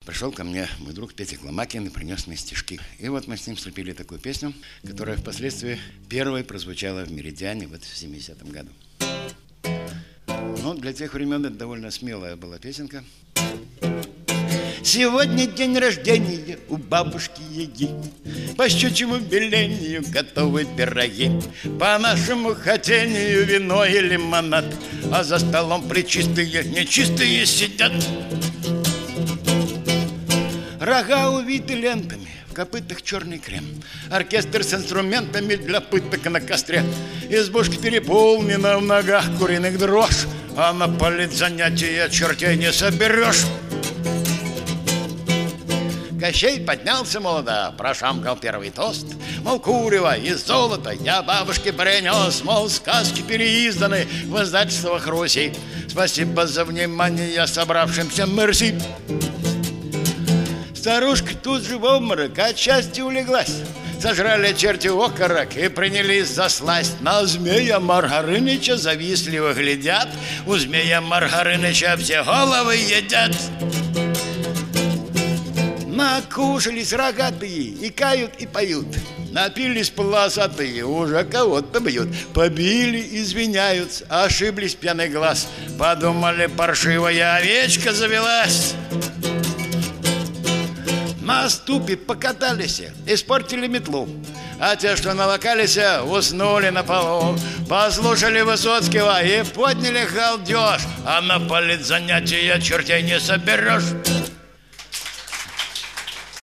пришел ко мне мой друг Петя Гломакин и принес мне стишки. И вот мы с ним слепили такую песню, которая впоследствии первой прозвучала в «Меридиане» вот в 70-м году. Но для тех времен это довольно смелая была песенка. Сегодня день рождения у бабушки Яги. По щучьему велению готовы пироги. По нашему хотению вино и лимонад. А за столом пречистые, нечистые сидят. Рога увиты лентами, в копытах черный крем. Оркестр с инструментами для пыток на костре. Избушка переполнена, в ногах куриных дрожь. А на политзанятия чертей не соберешь. Кощей поднялся молодо, прошамкал первый тост. Мол, курева и золото я бабушке принес. Мол, сказки переизданы в издательствах Руси. Спасибо за внимание собравшимся, мерси. Старушка тут же в обморок от счастья улеглась. Сожрали черти окорок и принялись за сласть. На змея Маргарыныча завистливо глядят. У змея Маргарыныча все головы едят. Накушались рогатые и кают и поют. Напились полосатые, уже кого-то бьют. Побили, извиняются, ошиблись пьяный глаз. Подумали, паршивая овечка завелась. На ступе покатались, испортили метлу. А те, что налокались, уснули на полу. Послушали Высоцкого и подняли галдеж. А на политзанятия чертей не соберешь.